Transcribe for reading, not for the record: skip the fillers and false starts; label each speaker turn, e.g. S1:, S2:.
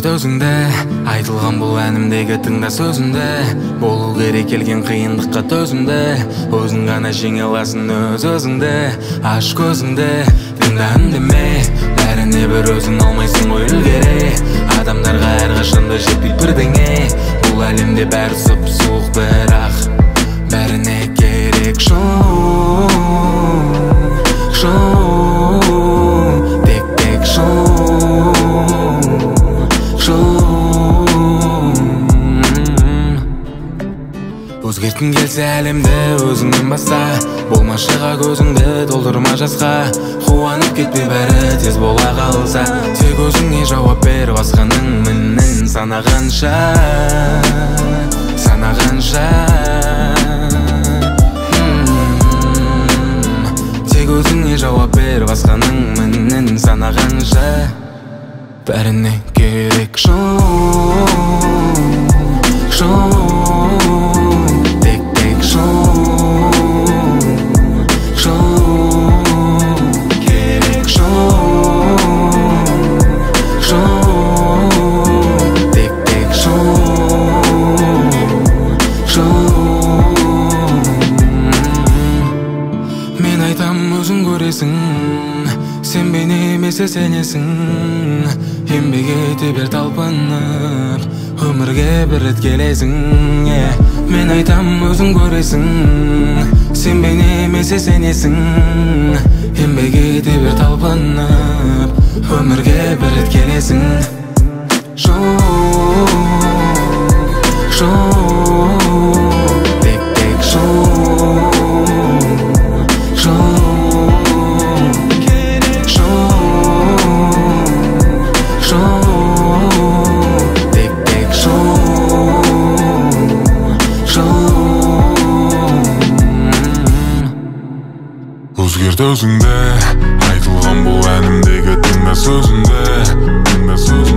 S1: өзіңді, айтылған бұл әнімдегі тыңда сөзімді. Болу керек келген қиындыққа төзімді, өзің ғана жеңе аласың өз өзіңді. Аш көзіңді, тыңда үндеме, бәріне бір өзің алмайсың ғой үлгере. Адамдарға әрқашанда жетпейді бірдеңе, бұл әлемде бәрі сұп-суық, бірақ бәріне керек шоу, тек шоу. Өзгерткің келсе әлемді өзіңнен баста, болмашыға көзіңді толтырма жасқа. Қуанып кетпе, бәрі тез бола қалса, тек өзіңе жауап бер, басқаның мінін санағанша. Тек өзіңе жауап бер, басқаның мінін санағанша. Бәріне керек шоу, тек шоу, керек шоу, тек шоу. Мен айтам өзің көресің, сен бен емесе сенесің. Еңбек ете бер талпынып, өмірге бір рет келесің. Мен айтам өзің көресің, сен бен емесе сенесің. Еңбек ете бер талпынып, өмірге бір рет келесің. Тек шоу. Өзгерт өзіңді, айтылған бұл әнімдегі тыңда сөзімді.